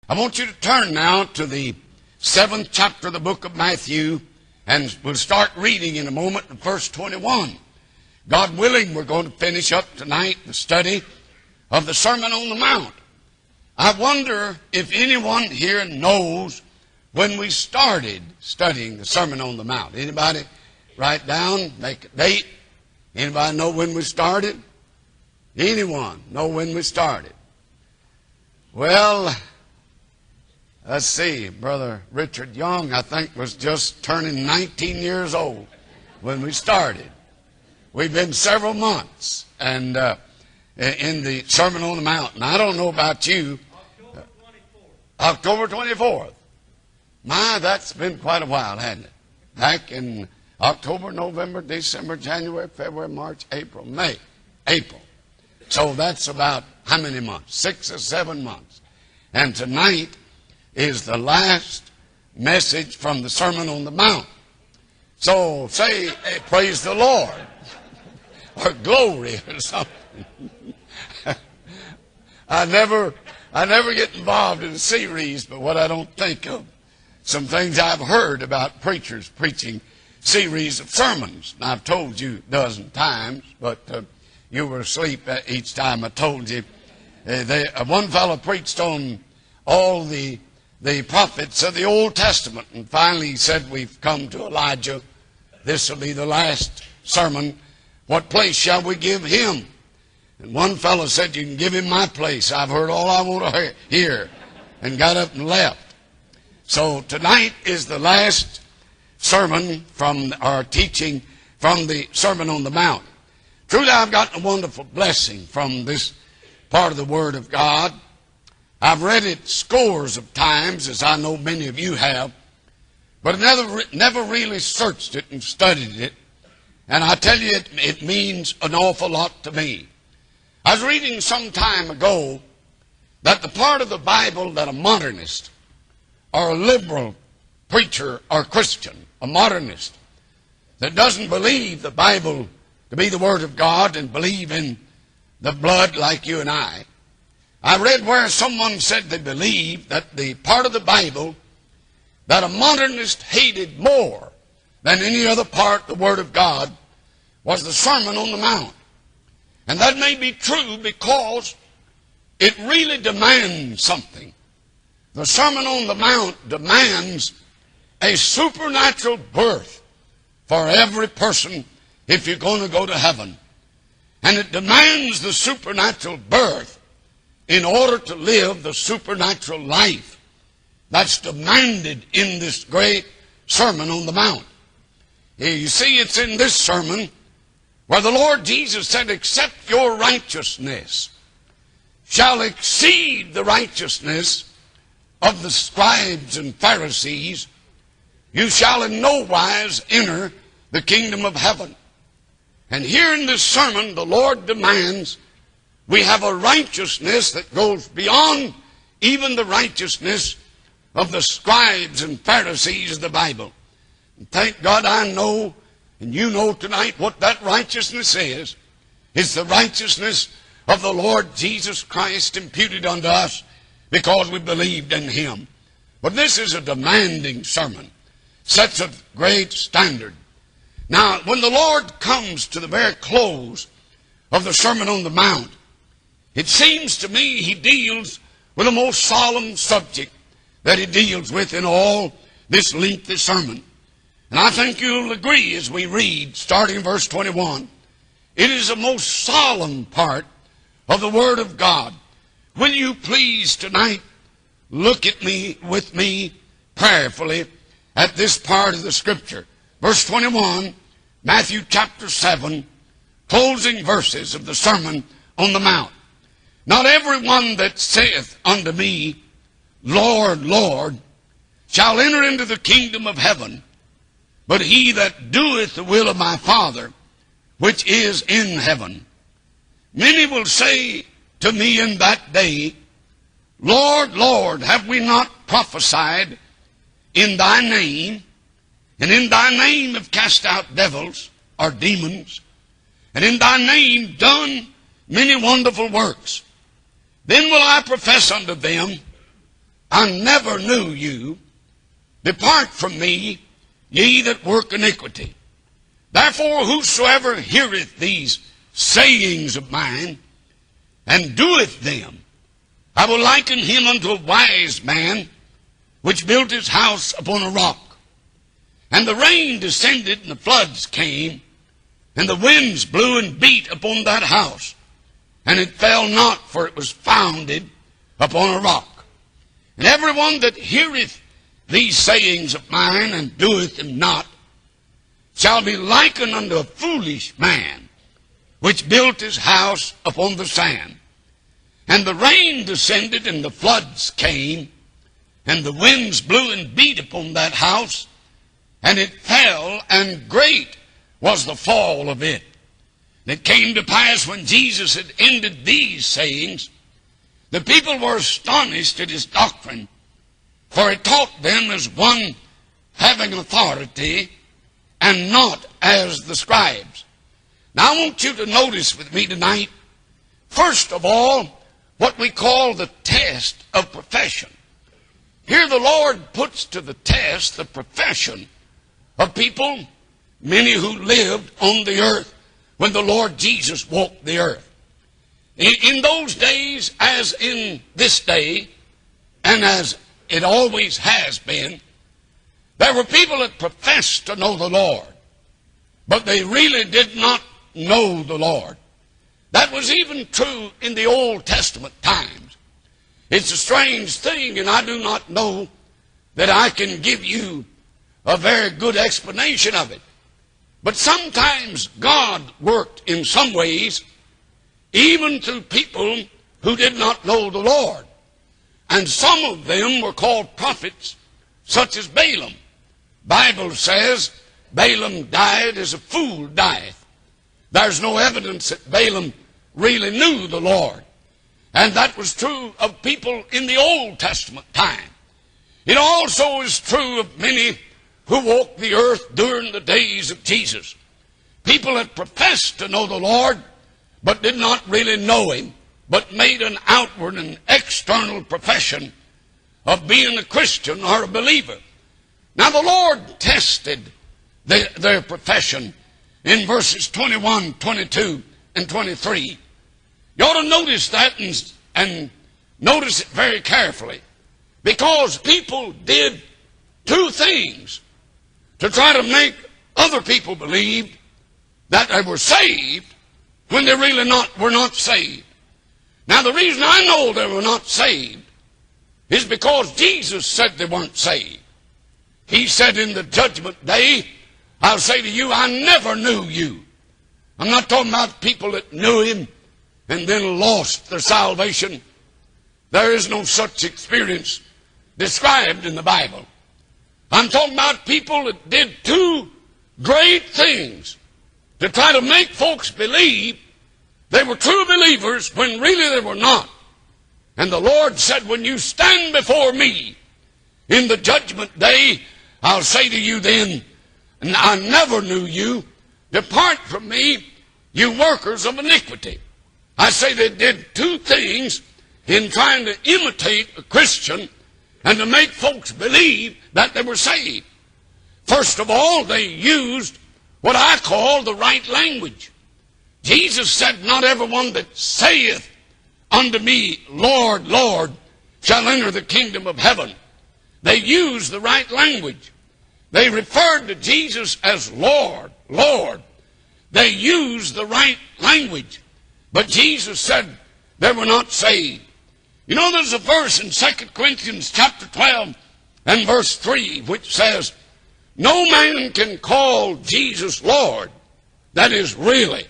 I want you to turn now to the 7th chapter of the book of Matthew, and we'll start reading in a moment in verse 21. God willing, we're going to finish up tonight the study of the Sermon on the Mount. I wonder if anyone here knows when we started studying the Sermon on the Mount. Anybody write down, make a date? Anybody know when we started? Anyone know when we started? Well, let's see. Brother Richard Young, I think, was just turning 19 years old when we started. We've been several months and in the Sermon on the Mount. And I don't know about you. October 24th. My, that's been quite a while, hasn't it? Back in October, November, December, January, February, March, April, May. April. So that's about how many months? 6 or 7 months. And tonight is the last message from the Sermon on the Mount. So say, hey, praise the Lord. Or glory or something. I never get involved in a series, but what I don't think of, some things I've heard about preachers preaching series of sermons. And I've told you a dozen times, but you were asleep each time I told you. One fellow preached on all the prophets of the Old Testament, and finally he said, we've come to Elijah. This will be the last sermon. What place shall we give him? And one fellow said, you can give him my place. I've heard all I want to hear. And got up and left. So tonight is the last sermon from our teaching from the Sermon on the Mount. Truly, I've gotten a wonderful blessing from this part of the Word of God. I've read it scores of times, as I know many of you have, but never really searched it and studied it. And I tell you, it means an awful lot to me. I was reading some time ago that the part of the Bible that a modernist or a liberal preacher or Christian, a modernist, that doesn't believe the Bible to be the Word of God and believe in the blood like you and I read where someone said they believed that the part of the Bible that a modernist hated more than any other part of the Word of God was the Sermon on the Mount. And that may be true because it really demands something. The Sermon on the Mount demands a supernatural birth for every person if you're going to go to heaven. And it demands the supernatural birth in order to live the supernatural life that's demanded in this great Sermon on the Mount. You see, it's in this sermon where the Lord Jesus said, except your righteousness shall exceed the righteousness of the scribes and Pharisees, you shall in no wise enter the kingdom of heaven. And here in this sermon, the Lord demands we have a righteousness that goes beyond even the righteousness of the scribes and Pharisees of the Bible. And thank God I know, and you know tonight what that righteousness is. It's the righteousness of the Lord Jesus Christ imputed unto us because we believed in Him. But this is a demanding sermon. Sets a great standard. Now, when the Lord comes to the very close of the Sermon on the Mount, it seems to me He deals with a most solemn subject that He deals with in all this lengthy sermon. And I think you'll agree as we read, starting verse 21, it is a most solemn part of the Word of God. Will you please tonight look at me with me prayerfully at this part of the Scripture. Verse 21, Matthew chapter 7, closing verses of the Sermon on the Mount. Not everyone that saith unto me, Lord, Lord, shall enter into the kingdom of heaven, but he that doeth the will of my Father, which is in heaven. Many will say to me in that day, Lord, Lord, have we not prophesied in thy name, and in thy name have cast out devils or demons, and in thy name done many wonderful works? Then will I profess unto them, I never knew you. Depart from me, ye that work iniquity. Therefore whosoever heareth these sayings of mine, and doeth them, I will liken him unto a wise man, which built his house upon a rock. And the rain descended, and the floods came, and the winds blew and beat upon that house. And it fell not, for it was founded upon a rock. And everyone that heareth these sayings of mine, and doeth them not, shall be likened unto a foolish man, which built his house upon the sand. And the rain descended, and the floods came, and the winds blew and beat upon that house, and it fell, and great was the fall of it. And it came to pass, when Jesus had ended these sayings, the people were astonished at his doctrine, for he taught them as one having authority, and not as the scribes. Now I want you to notice with me tonight, first of all, what we call the test of profession. Here the Lord puts to the test the profession of people, many who lived on the earth when the Lord Jesus walked the earth. In those days, as in this day, and as it always has been, there were people that professed to know the Lord, but they really did not know the Lord. That was even true in the Old Testament times. It's a strange thing, and I do not know that I can give you a very good explanation of it. But sometimes God worked in some ways, even through people who did not know the Lord. And some of them were called prophets, such as Balaam. Bible says Balaam died as a fool dieth. There's no evidence that Balaam really knew the Lord. And that was true of people in the Old Testament time. It also is true of many who walked the earth during the days of Jesus. People that professed to know the Lord, but did not really know him, but made an outward and external profession of being a Christian or a believer. Now the Lord tested their profession in verses 21, 22, and 23. You ought to notice that and notice it very carefully, because people did two things to try to make other people believe that they were saved when they really were not saved. Now the reason I know they were not saved is because Jesus said they weren't saved. He said in the judgment day, I'll say to you, I never knew you. I'm not talking about people that knew him and then lost their salvation. There is no such experience described in the Bible. I'm talking about people that did two great things to try to make folks believe they were true believers when really they were not. And the Lord said, when you stand before me in the judgment day, I'll say to you then, I never knew you. Depart from me, you workers of iniquity. I say they did two things in trying to imitate a Christian and to make folks believe that they were saved. First of all, they used what I call the right language. Jesus said, not everyone that saith unto me, Lord, Lord, shall enter the kingdom of heaven. They used the right language. They referred to Jesus as Lord, Lord. They used the right language. But Jesus said they were not saved. You know, there's a verse in 2 Corinthians chapter 12 and verse 3 which says, no man can call Jesus Lord. That is really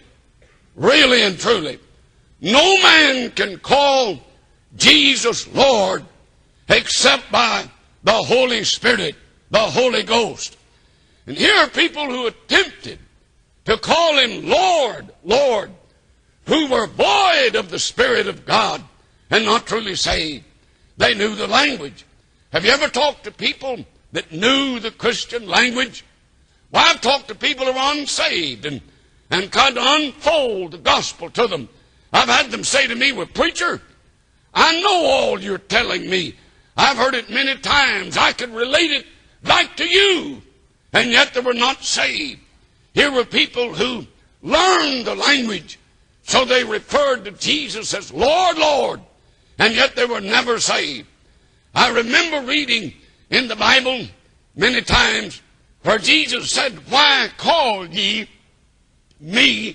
and truly. No man can call Jesus Lord except by the Holy Spirit, the Holy Ghost. And here are people who attempted to call him Lord, Lord, who were void of the Spirit of God and not truly saved. They knew the language. Have you ever talked to people that knew the Christian language? Well, I've talked to people who are unsaved and tried to unfold the gospel to them. I've had them say to me, well, preacher, I know all you're telling me. I've heard it many times. I could relate it back to you. And yet they were not saved. Here were people who learned the language, so they referred to Jesus as Lord, Lord, and yet they were never saved. I remember reading in the Bible many times where Jesus said, "Why call ye me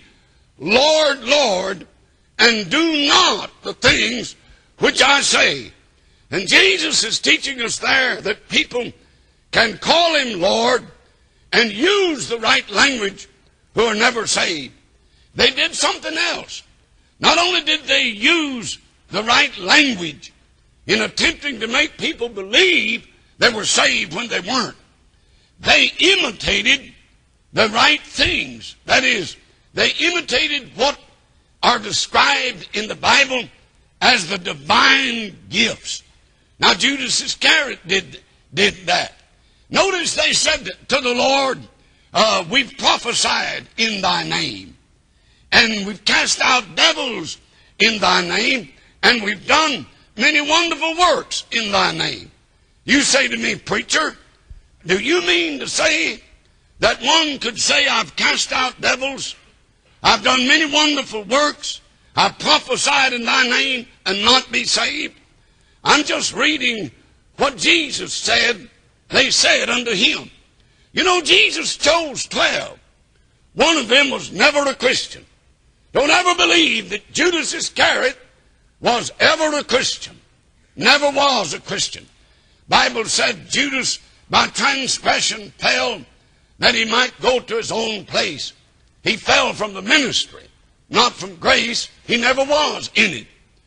Lord, Lord, and do not the things which I say?" And Jesus is teaching us there that people can call him Lord and use the right language who are never saved. They did something else. Not only did they use the right language in attempting to make people believe they were saved when they weren't, they imitated the right things. That is, they imitated what are described in the Bible as the divine gifts. Now, Judas Iscariot did that. Notice they said to the Lord, "We've prophesied in thy name, and we've cast out devils in thy name, and we've done many wonderful works in thy name." You say to me, "Preacher, do you mean to say that one could say, I've cast out devils, I've done many wonderful works, I've prophesied in thy name, and not be saved?" I'm just reading what Jesus said they said unto him. You know, Jesus chose 12. One of them was never a Christian. Don't ever believe that Judas Iscariot was ever a Christian. Never was a Christian. Bible said Judas by transgression fell that he might go to his own place. He fell from the ministry, not from grace. He never was in it.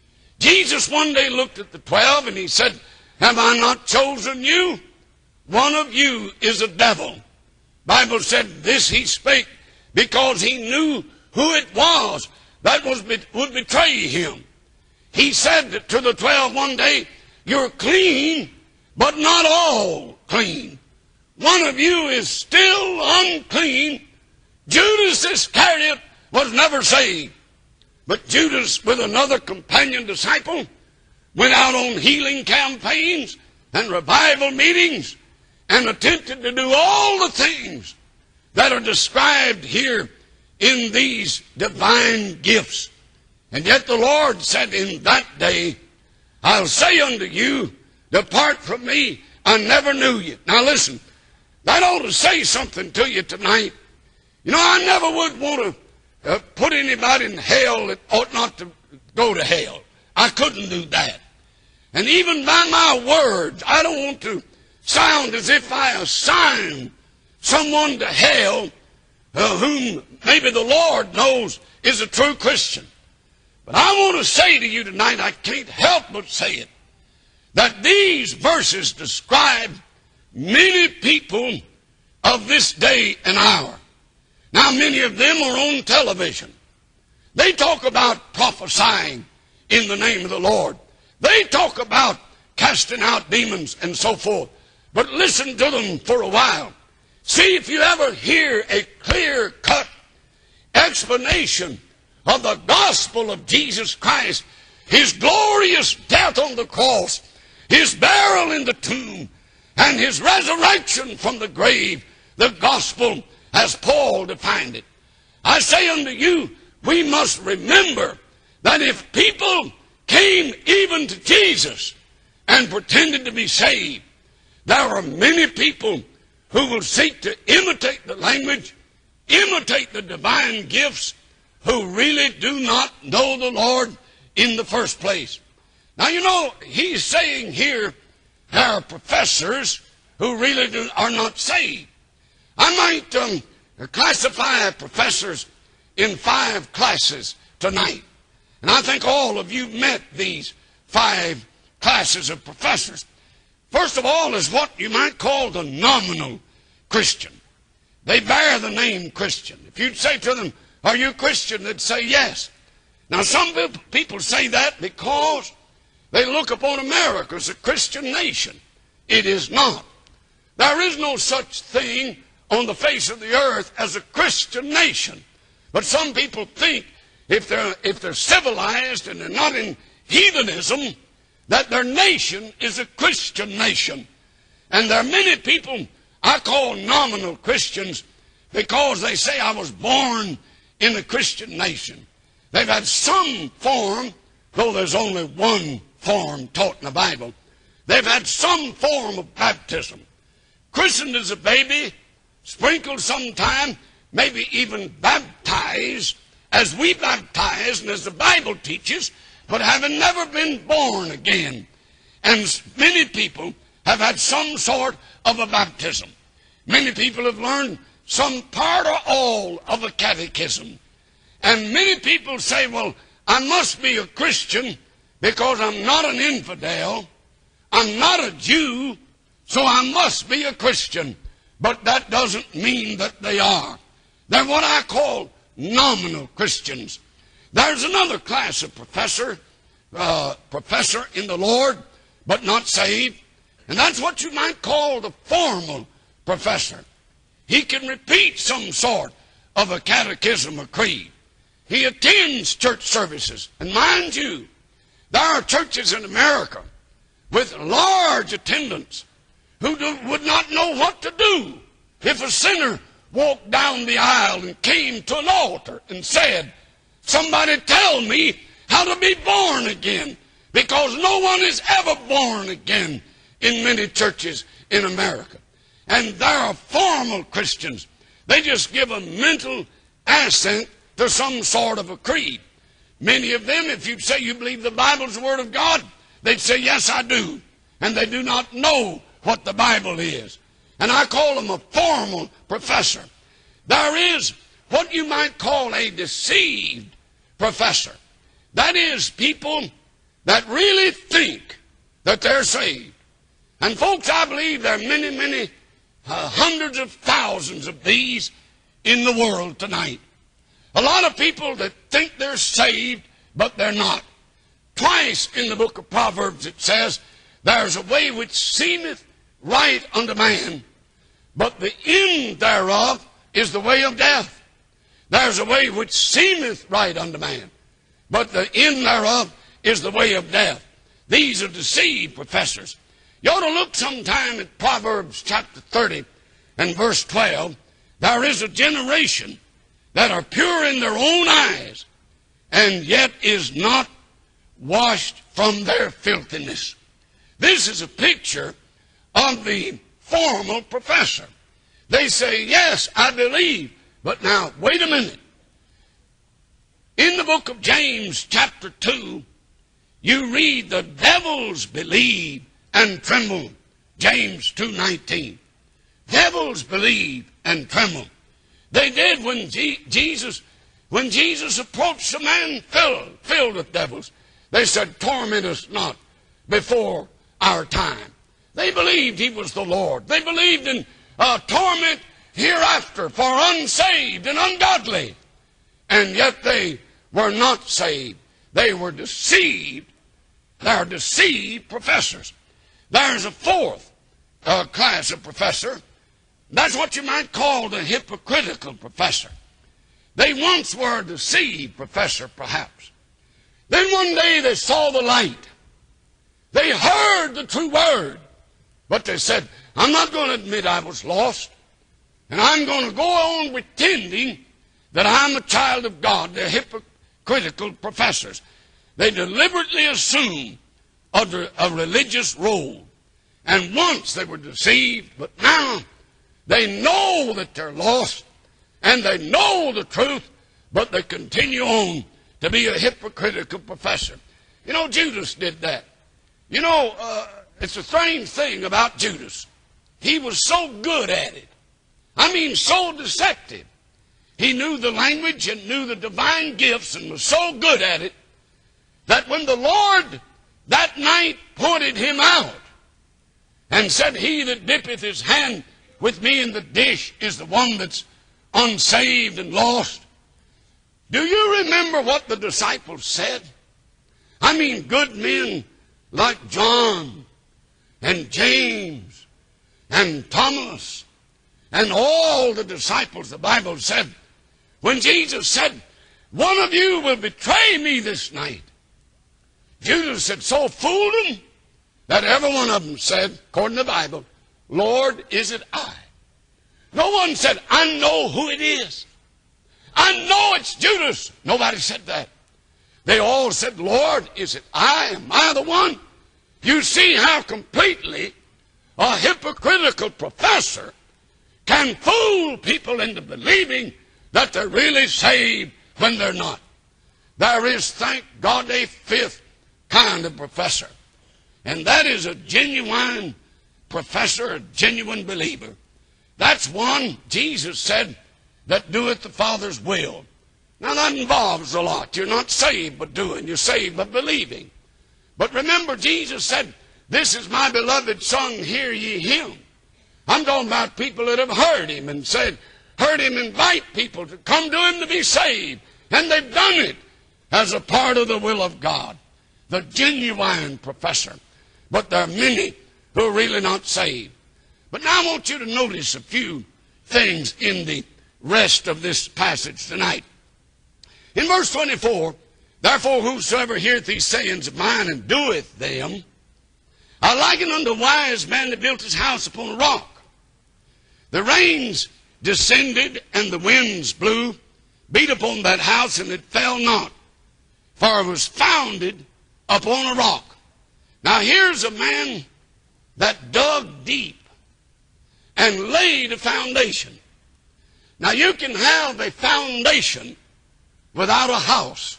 Jesus one day looked at the 12 and he said, "Have I not chosen you? One of you is a devil." Bible said this he spake because he knew who it was that would betray him. He said to the 12 one day, "You're clean, but not all clean. One of you is still unclean." Judas Iscariot was never saved. But Judas, with another companion disciple, went out on healing campaigns and revival meetings and attempted to do all the things that are described here in these divine gifts. And yet the Lord said in that day, "I'll say unto you, depart from me, I never knew you." Now listen, that ought to say something to you tonight. You know, I never would want to put anybody in hell that ought not to go to hell. I couldn't do that. And even by my words, I don't want to sound as if I assign someone to hell whom maybe the Lord knows is a true Christian. But I want to say to you tonight, I can't help but say it, that these verses describe many people of this day and hour. Now, many of them are on television. They talk about prophesying in the name of the Lord. They talk about casting out demons and so forth. But listen to them for a while. See if you ever hear a clear-cut explanation of the gospel of Jesus Christ, his glorious death on the cross, his burial in the tomb, and his resurrection from the grave, the gospel as Paul defined it. I say unto you, we must remember that if people came even to Jesus and pretended to be saved, there are many people who will seek to imitate the language, imitate the divine gifts, who really do not know the Lord in the first place. Now, you know, he's saying here there are professors who really are not saved. I might classify professors in 5 classes tonight. And I think all of you met these 5 classes of professors. First of all is what you might call the nominal Christian. They bear the name Christian. If you'd say to them, "Are you a Christian?" they'd say yes. Now, some people say that because they look upon America as a Christian nation. It is not. There is no such thing on the face of the earth as a Christian nation. But some people think if they're civilized and they're not in heathenism, that their nation is a Christian nation. And there are many people I call nominal Christians because they say, I was born in a Christian nation. They've had some form, though there's only one form taught in the Bible, they've had some form of baptism. Christened as a baby, sprinkled sometime, maybe even baptized as we baptize and as the Bible teaches, but having never been born again. And many people have had some sort of a baptism. Many people have learned some part or all of a catechism. And many people say, well, I must be a Christian because I'm not an infidel, I'm not a Jew, so I must be a Christian. But that doesn't mean that they are. They're what I call nominal Christians. There's another class of professor in the Lord, but not saved. And that's what you might call the formal professor. He can repeat some sort of a catechism or creed. He attends church services. And mind you, there are churches in America with large attendance who would not know what to do if a sinner walked down the aisle and came to an altar and said, somebody tell me how to be born again, because no one is ever born again in many churches in America. And there are formal Christians. They just give a mental assent to some sort of a creed. Many of them, if you'd say you believe the Bible's the Word of God, they'd say, yes, I do. And they do not know what the Bible is. And I call them a formal professor. There is what you might call a deceived professor. That is people that really think that they're saved. And folks, I believe there are many, hundreds of thousands of these in the world tonight. A lot of people that think they're saved, but they're not. Twice in the book of Proverbs it says, there's a way which seemeth right unto man, but the end thereof is the way of death. There's a way which seemeth right unto man, but the end thereof is the way of death. These are deceived professors. You ought to look sometime at Proverbs chapter 30 and verse 12. There is a generation that are pure in their own eyes, and yet is not washed from their filthiness. This is a picture of the formal professor. They say, yes, I believe, but now, wait a minute. In the book of James chapter 2, you read the devils believe and tremble. James 2:19. Devils believe and tremble. They did when Jesus approached a man filled with devils. They said, torment us not before our time. They believed he was the Lord. They believed in torment hereafter for unsaved and ungodly. And yet they were not saved. They were deceived. They are deceived professors. There's a fourth class of professor. That's what you might call the hypocritical professor. They once were a deceived professor, perhaps. Then one day they saw the light. They heard the true word. But they said, I'm not going to admit I was lost. And I'm going to go on pretending that I'm a child of God. They're hypocritical professors. They deliberately assume a religious role. And once they were deceived, but now they know that they're lost, and they know the truth, but they continue on to be a hypocritical professor. You know, Judas did that. You know, it's a strange thing about Judas. He was so good at it. I mean, so deceptive. He knew the language and knew the divine gifts and was so good at it that when the Lord that night pointed him out and said, he that dippeth his hand with me in the dish is the one that's unsaved and lost. Do you remember what the disciples said? I mean, good men like John and James and Thomas and all the disciples, the Bible said, when Jesus said, one of you will betray me this night. Judas had so fooled them that every one of them said, according to the Bible, Lord, is it I? No one said, I know who it is. I know it's Judas. Nobody said that. They all said, Lord, is it I? Am I the one? You see how completely a hypocritical professor can fool people into believing that they're really saved when they're not. There is, thank God, a fifth kind of professor. And that is a genuine professor, a genuine believer. That's one, Jesus said, that doeth the Father's will. Now that involves a lot. You're not saved by doing. You're saved by believing. But remember, Jesus said, this is my beloved Son, hear ye him. I'm talking about people that have heard him and heard him invite people to come to him to be saved. And they've done it as a part of the will of God. The genuine professor. But there are many who are really not saved. But now I want you to notice a few things in the rest of this passage tonight. In verse 24, therefore whosoever heareth these sayings of mine and doeth them, I liken unto a wise man that built his house upon a rock. The rains descended and the winds blew, beat upon that house, and it fell not, for it was founded upon a rock. Now here's a man that dug deep and laid a foundation. Now you can have a foundation without a house,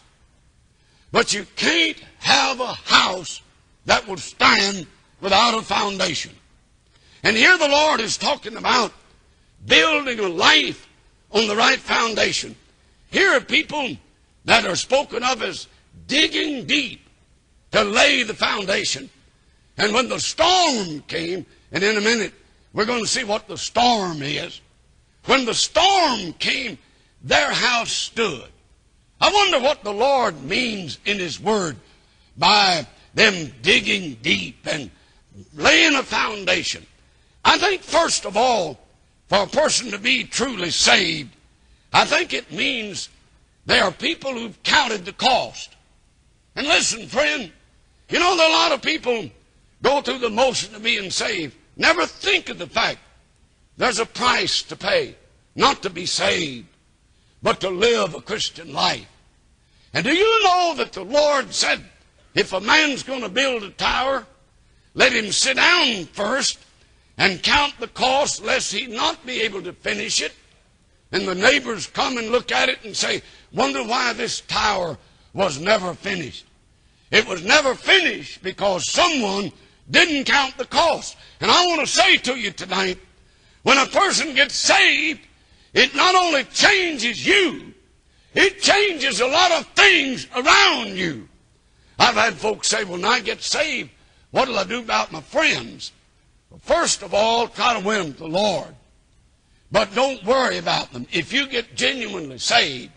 but you can't have a house that will stand without a foundation. And here the Lord is talking about building a life on the right foundation. Here are people that are spoken of as digging deep to lay the foundation. And when the storm came, and in a minute we're going to see what the storm is. When the storm came, their house stood. I wonder what the Lord means in His Word by them digging deep and laying a foundation. I think, first of all, for a person to be truly saved, I think it means they are people who've counted the cost. And listen, friend, you know there are a lot of people go through the motion of being saved, never think of the fact there's a price to pay, not to be saved, but to live a Christian life. And do you know that the Lord said, if a man's going to build a tower, let him sit down first and count the cost, lest he not be able to finish it. And the neighbors come and look at it and say, wonder why this tower was never finished. It was never finished because someone didn't count the cost. And I want to say to you tonight, when a person gets saved, it not only changes you, it changes a lot of things around you. I've had folks say, when I get saved, what'll I do about my friends? Well, first of all, try to win them to the Lord. But don't worry about them. If you get genuinely saved,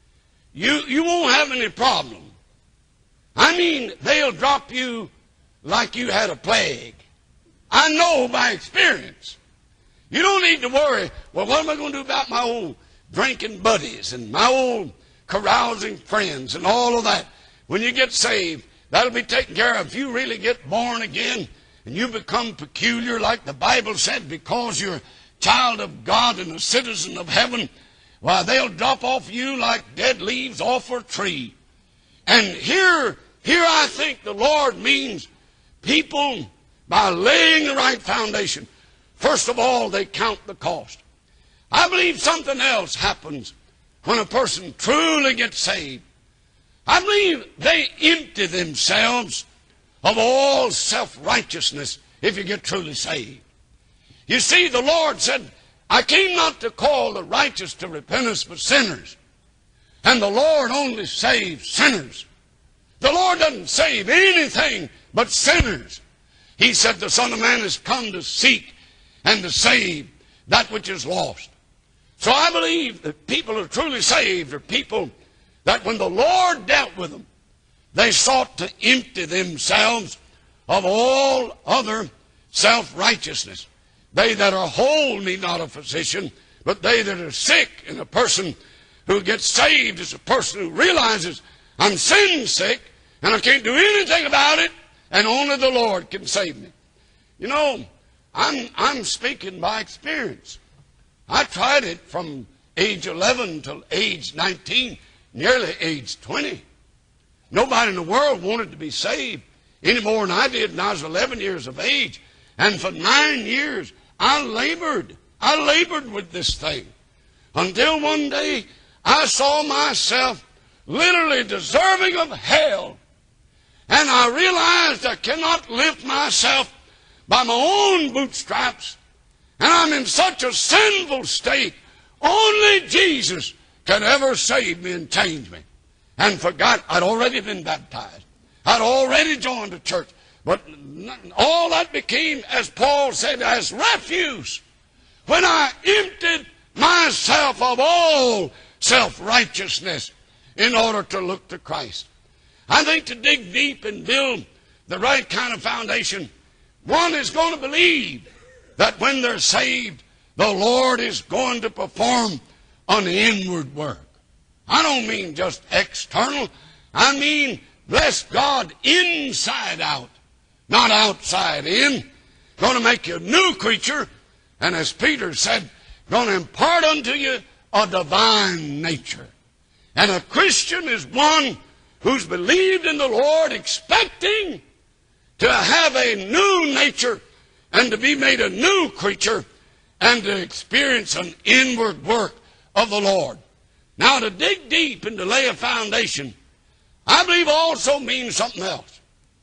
you won't have any problem. I mean, they'll drop you like you had a plague. I know by experience. You don't need to worry, well, what am I going to do about my old drinking buddies and my old carousing friends and all of that? When you get saved, that'll be taken care of. If you really get born again and you become peculiar, like the Bible said, because you're a child of God and a citizen of heaven, why, they'll drop off you like dead leaves off a tree. And here I think the Lord means people, by laying the right foundation, first of all, they count the cost. I believe something else happens when a person truly gets saved. I believe they empty themselves of all self-righteousness if you get truly saved. You see, the Lord said, I came not to call the righteous to repentance, but sinners. And the Lord only saves sinners. The Lord doesn't save anything but sinners. He said the Son of Man has come to seek and to save that which is lost. So I believe that people who are truly saved are people that when the Lord dealt with them, they sought to empty themselves of all other self-righteousness. They that are whole need not a physician, but they that are sick. And a person who gets saved is a person who realizes, I'm sin sick, And I can't do anything about it, and only the Lord can save me. You know, I'm speaking by experience. I tried it from age 11 till age 19, nearly age 20. Nobody in the world wanted to be saved any more than I did when I was 11 years of age. And for 9 years, I labored with this thing. Until one day, I saw myself literally deserving of hell. And I realized I cannot lift myself by my own bootstraps. And I'm in such a sinful state. Only Jesus can ever save me and change me. And forgot I'd already been baptized. I'd already joined the church. But all that became, as Paul said, as refuse. When I emptied myself of all self-righteousness in order to look to Christ. I think to dig deep and build the right kind of foundation, one is going to believe that when they're saved, the Lord is going to perform an inward work. I don't mean just external. I mean, bless God, inside out, not outside in. Going to make you a new creature, and as Peter said, going to impart unto you a divine nature. And a Christian is one who's believed in the Lord, expecting to have a new nature and to be made a new creature and to experience an inward work of the Lord. Now, to dig deep and to lay a foundation, I believe also means something else.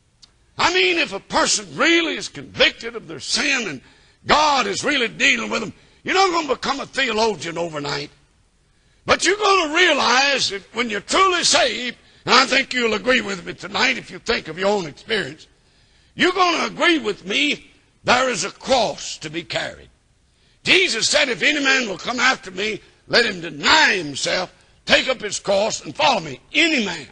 I mean, if a person really is convicted of their sin and God is really dealing with them, you're not going to become a theologian overnight. But you're going to realize that when you're truly saved, and I think you'll agree with me tonight if you think of your own experience, you're going to agree with me there is a cross to be carried. Jesus said, if any man will come after me, let him deny himself, take up his cross, and follow me. Any man.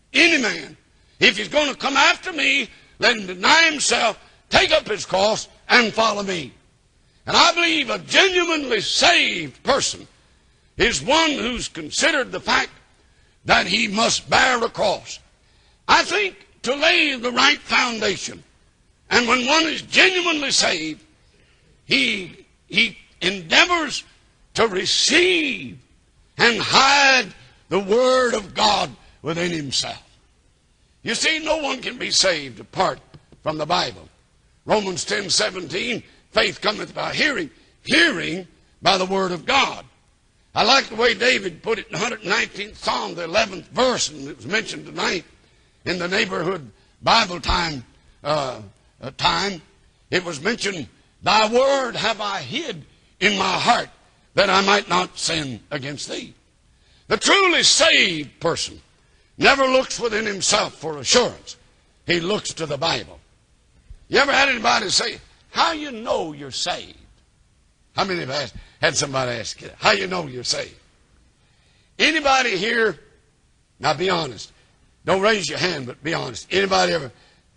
If he's going to come after me, let him deny himself, take up his cross, and follow me. And I believe a genuinely saved person is one who's considered the fact that he must bear a cross. I think to lay the right foundation, and when one is genuinely saved, he endeavors to receive and hide the Word of God within himself. You see, no one can be saved apart from the Bible. Romans 10:17, faith cometh by hearing, hearing by the Word of God. I like the way David put it in 119th Psalm, the 11th verse, and it was mentioned tonight in the neighborhood Bible time. It was mentioned, thy word have I hid in my heart, that I might not sin against thee. The truly saved person never looks within himself for assurance. He looks to the Bible. You ever had anybody say, how you know you're saved? How many have had somebody ask you that? How you know you're saved? Anybody here, now be honest. Don't raise your hand, but be honest. Anybody ever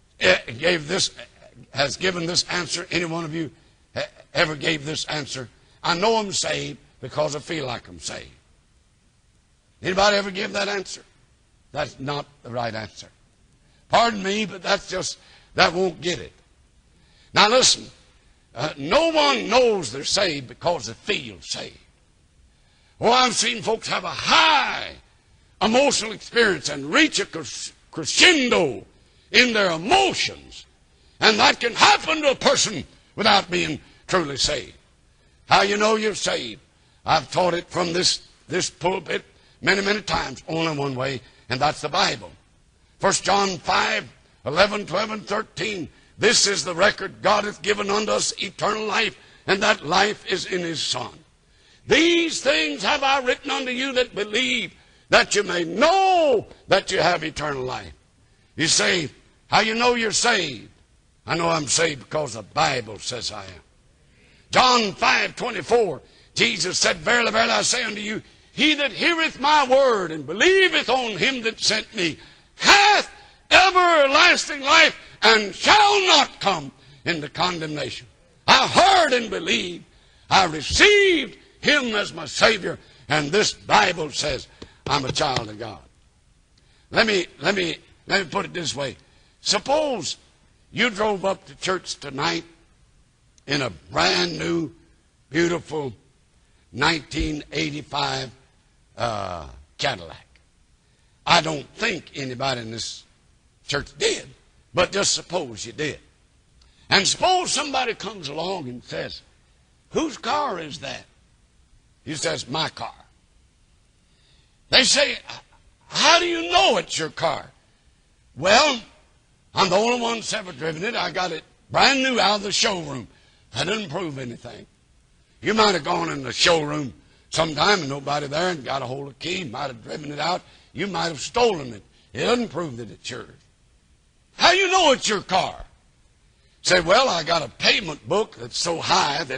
has given this answer? Any one of you ever gave this answer? I know I'm saved because I feel like I'm saved. Anybody ever give that answer? That's not the right answer. Pardon me, but that won't get it. Now listen, no one knows they're saved because they feel saved. Well, I've seen folks have a high emotional experience and reach a crescendo in their emotions. And that can happen to a person without being truly saved. How you know you're saved? I've taught it from this pulpit many times, only one way, and that's the Bible. 1 John 5:11, 12, and 13. This is the record, God hath given unto us eternal life, and that life is in his Son. These things have I written unto you that believe, that you may know that you have eternal life. You say, how you know you're saved? I know I'm saved because the Bible says I am. John 5:24, Jesus said, verily, verily, I say unto you, he that heareth my word and believeth on him that sent me hath everlasting life and shall not come into condemnation. I heard and believed. I received him as my Savior, and this Bible says I'm a child of God. Let me Let me put it this way. Suppose you drove up to church tonight in a brand new, beautiful 1985 Cadillac. I don't think anybody in this church did, but just suppose you did. And suppose somebody comes along and says, whose car is that? He says, my car. They say, how do you know it's your car? Well, I'm the only one that's ever driven it. I got it brand new out of the showroom. That doesn't prove anything. You might have gone in the showroom sometime and nobody there and got a hold of the key, might have driven it out. You might have stolen it. It doesn't prove that it's yours. How do you know it's your car? Say, well, I got a payment book that's so high that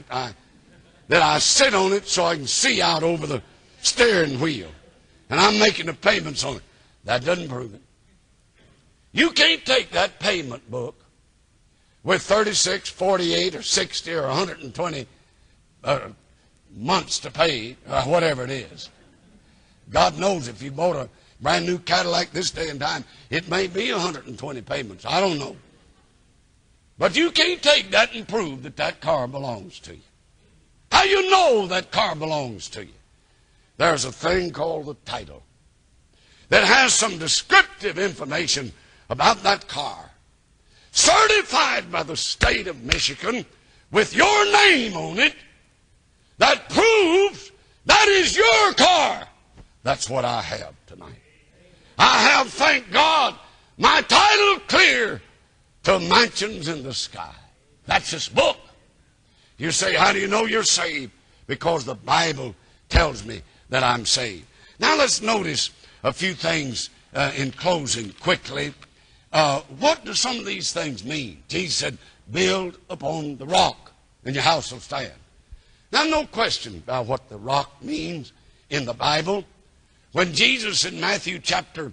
I sit on it so I can see out over the steering wheel. And I'm making the payments on it. That doesn't prove it. You can't take that payment book with 36, 48, or 60, or 120 months to pay, or whatever it is. God knows if you bought a brand new Cadillac this day and time, it may be 120 payments. I don't know. But you can't take that and prove that that car belongs to you. How do you know that car belongs to you? There's a thing called the title that has some descriptive information about that car, certified by the state of Michigan with your name on it, that proves that is your car. That's what I have tonight. I have, thank God, my title clear to mansions in the sky. That's this book. You say, how do you know you're saved? Because the Bible tells me that I'm saved. Now let's notice a few things in closing quickly. What do some of these things mean? Jesus said, build upon the rock and your house will stand. Now no question about what the rock means in the Bible. When Jesus in Matthew chapter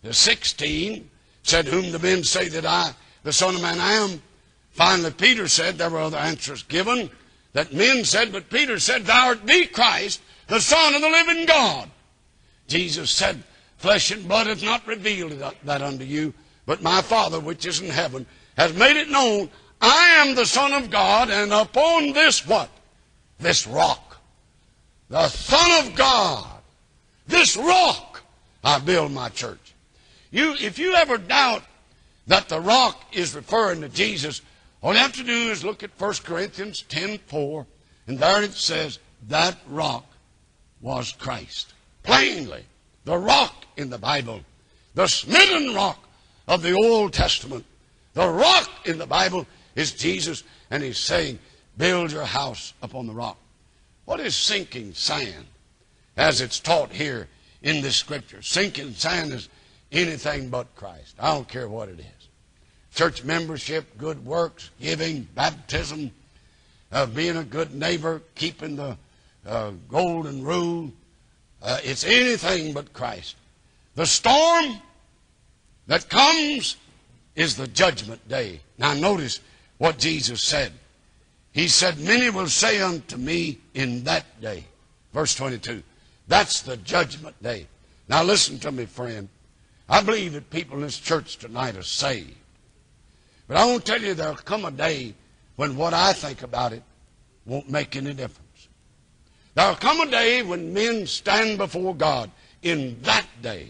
16 said, whom the men say that I, the Son of Man, am, finally Peter said, there were other answers given, that men said, but Peter said, thou art the Christ, the Son of the living God. Jesus said, flesh and blood hath not revealed that unto you, but my Father which is in heaven has made it known, I am the Son of God, and upon this what? This rock, the Son of God, this rock, I build my church. If you ever doubt that the rock is referring to Jesus, all you have to do is look at 1 Corinthians 10:4, and there it says, that rock was Christ. Plainly, the rock in the Bible, the smitten rock of the Old Testament, the rock in the Bible is Jesus, and he's saying, build your house upon the rock. What is sinking sand, as it's taught here in this scripture? Sinking sand is anything but Christ. I don't care what it is. Church membership, good works, giving, baptism, being a good neighbor, keeping the golden rule. It's anything but Christ. The storm that comes is the judgment day. Now notice what Jesus said. He said, many will say unto me in that day. Verse 22. That's the judgment day. Now listen to me, friend. I believe that people in this church tonight are saved. But I want to tell you there'll come a day when what I think about it won't make any difference. There'll come a day when men stand before God. In that day,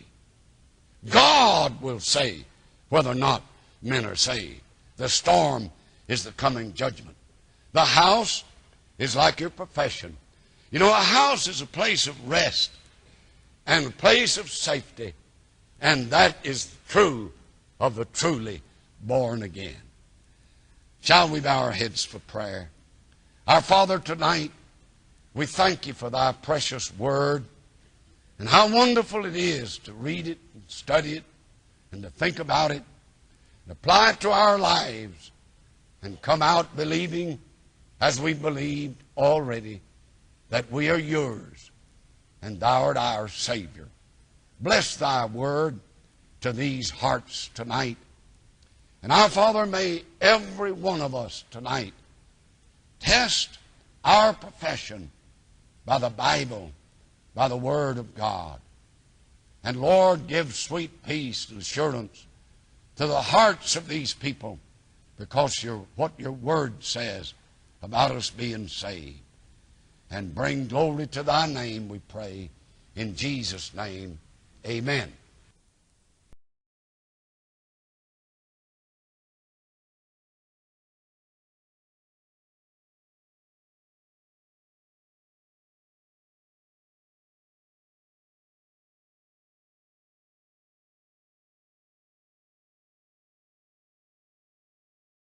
God will say whether or not men are saved. The storm is the coming judgment. The house is like your profession. You know, a house is a place of rest and a place of safety. And that is true of the truly born again. Shall we bow our heads for prayer? Our Father, tonight, we thank you for thy precious word and how wonderful it is to read it and study it and to think about it and apply it to our lives and come out believing, as we believed already, that we are yours and thou art our Savior. Bless thy word to these hearts tonight. And our Father, may every one of us tonight test our profession by the Bible, by the Word of God. And Lord, give sweet peace and assurance to the hearts of these people, because what your word says about us being saved. And bring glory to thy name, we pray. In Jesus' name, amen.